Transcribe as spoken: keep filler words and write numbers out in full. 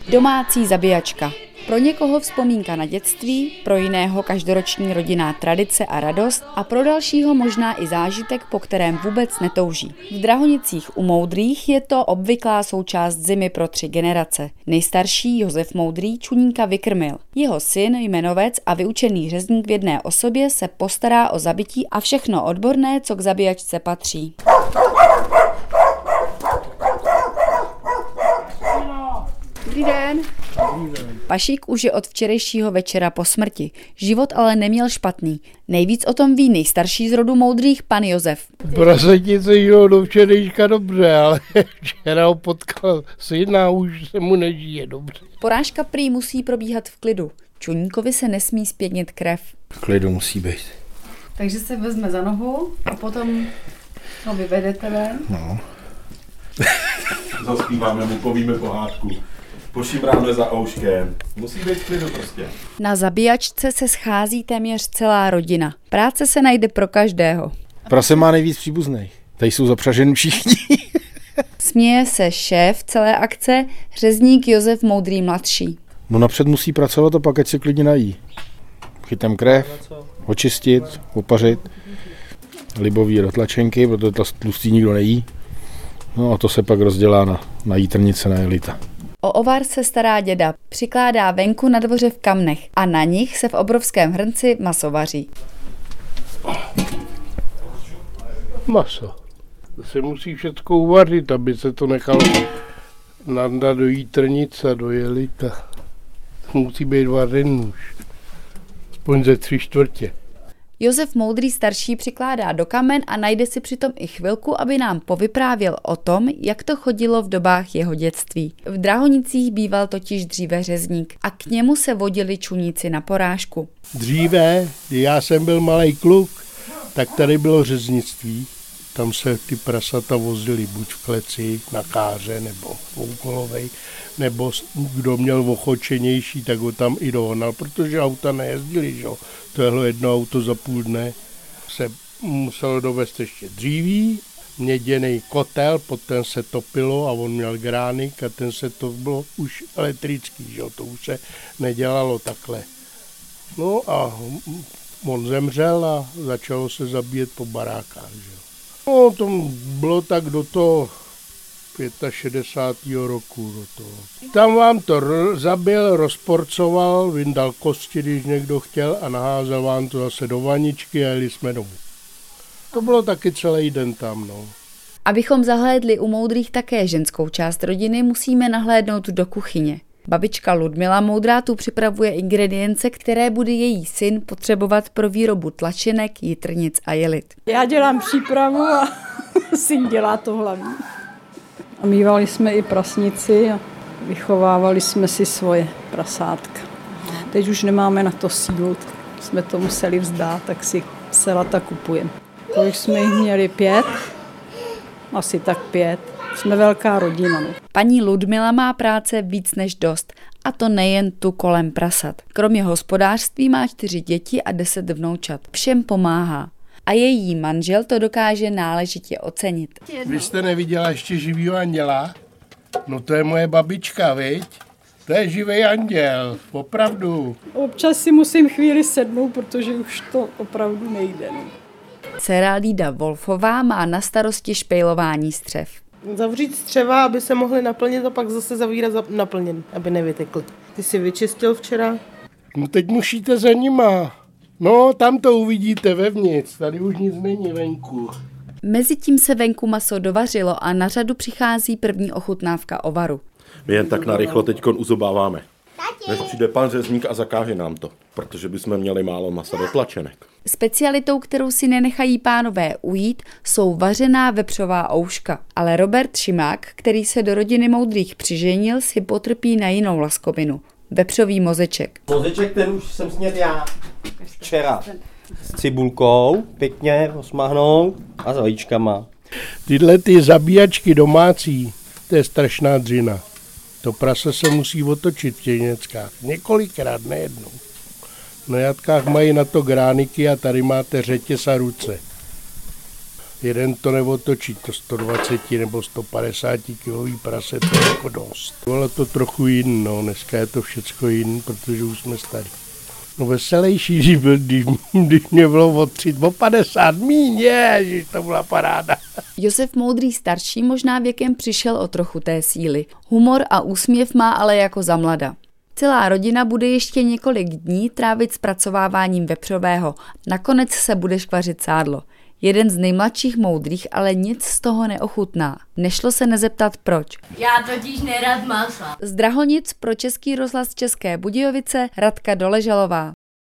Domácí zabíjačka. Pro někoho vzpomínka na dětství, pro jiného každoroční rodinná tradice a radost a pro dalšího možná i zážitek, po kterém vůbec netouží. V Drahonicích u Moudrých je to obvyklá součást zimy pro tři generace. Nejstarší Josef Moudrý čuníka vykrmil. Jeho syn, jmenovec a vyučený řezník v jedné osobě se postará o zabití a všechno odborné, co k zabíjačce patří. Dobrý den. Pašík už je od včerejšího večera po smrti. Život ale neměl špatný. Nejvíc o tom ví nejstarší z rodu Moudrých, pan Josef. Prasetice žilo do včerejška dobře, ale včera ho potkal syn a už se mu nežije dobře. Porážka prý musí probíhat v klidu. Čuníkovi se nesmí zpětnit krev. V klidu musí být. Takže se vezme za nohu a potom ho vyvedete ven. No. Zaspíváme mu, povíme pohádku. Pošimráme za ouškem. Musí být v klidu prostě. Na zabíjačce se schází téměř celá rodina. Práce se najde pro každého. Prase má nejvíc příbuzných. Tady jsou zapřaženi všichni. Směje se šéf celé akce, řezník Josef Moudrý mladší. No napřed musí pracovat a pak ať se klidně nají. Chytem krev, očistit, opařit, libový rotlačenky, protože to tlustý nikdo nejí. No a to se pak rozdělá na, na jitrnice, na jelita. O ovar se stará děda, přikládá venku na dvoře v kamnech a na nich se v obrovském hrnci maso vaří. Maso. To se musí všechno uvařit, aby se to nechalo nandat do jitrnice, do jelita. Musí být vařený už. Aspoň ze tři čtvrtě. Josef Moudrý starší přikládá do kamen a najde si přitom i chvilku, aby nám povyprávěl o tom, jak to chodilo v dobách jeho dětství. V Drahonicích býval totiž dříve řezník a k němu se vodili čuníci na porážku. Dříve, kdy já jsem byl malej kluk, tak tady bylo řeznictví. Tam se ty prasata vozily buď v kleci, na káře, nebo dvoukolovej, nebo kdo měl ochočenější, tak ho tam i dohnal, protože auta nejezdily, že? Tohle jedno auto za půl dne se muselo dovést ještě dříví, měděný kotel, pod ten se topilo a on měl gránik a ten se to bylo už elektrický, že? To už se nedělalo takhle. No a on zemřel a začalo se zabíjet po barákách, že? No, to bylo tak do toho šedesátého pátého roku. Do toho. Tam vám to r- zabil, rozporcoval, vyndal kosti, když někdo chtěl a naházel vám to zase do vaničky a jeli jsme domů. To bylo taky celý den tam, no. Abychom zahlédli u Moudrých také ženskou část rodiny, musíme nahlédnout do kuchyně. Babička Ludmila Moudrá tu připravuje ingredience, které bude její syn potřebovat pro výrobu tlačenek, jitrnic a jelit. Já dělám přípravu a syn dělá to hlavní. A mívali jsme i prasnici a vychovávali jsme si svoje prasátka. Teď už nemáme na to sílu, jsme to museli vzdát, tak si selata kupujeme. Kolik jsme jich měli? Pět? Asi tak pět. Jsme velká rodina. No. Paní Ludmila má práce víc než dost. A to nejen tu kolem prasat. Kromě hospodářství má čtyři děti a deset vnoučat. Všem pomáhá. A její manžel to dokáže náležitě ocenit. Vy jste neviděla ještě živýho anděla? No to je moje babička, viď? To je živý anděl, opravdu. Občas si musím chvíli sednout, protože už to opravdu nejde. No. Dcera Lída Wolfová má na starosti špejlování střev. Zavřít střeva, aby se mohly naplnit a pak zase zavírat naplněn, aby nevytekly. Ty jsi vyčistil včera? No teď musíte za nima. No, tam to uvidíte vevnitř, tady už nic není venku. Mezitím se venku maso dovařilo a na řadu přichází první ochutnávka ovaru. My jen tak narychlo teďkon uzobáváme. Než přijde pan řezník a zakáže nám to, protože bychom měli málo masa do tlačenek. Specialitou, kterou si nenechají pánové ujít, jsou vařená vepřová ouška. Ale Robert Šimák, který se do rodiny Moudrých přiženil, si potrpí na jinou laskobinu. Vepřový mozeček. Mozeček, ten už jsem snědl já včera. S cibulkou, pěkně osmahnou a s vajíčkama. Tyhle ty zabíjačky domácí, to je strašná dřina. To prase se musí otočit v těch něckách. Několikrát, nejednou. Na jatkách mají na to grániky a tady máte řetěz a ruce. jeden to neotočí, to sto dvacet nebo sto padesát kilový prase, to je jako dost. Bylo to trochu jiný, no, dneska je to všecko jiný, protože už jsme starý. No veselější, když, byl, když, když mě bylo o třicet, o padesát míň, ježiš, to byla paráda. Josef Moudrý starší možná věkem přišel o trochu té síly. Humor a úsměv má ale jako za mlada. Celá rodina bude ještě několik dní trávit zpracováváním vepřového. Nakonec se bude škvařit sádlo. Jeden z nejmladších Moudrých ale nic z toho neochutná. Nešlo se nezeptat proč. Já totiž nerad masa. Z Drahonic pro Český rozhlas České Budějovice Radka Doležalová.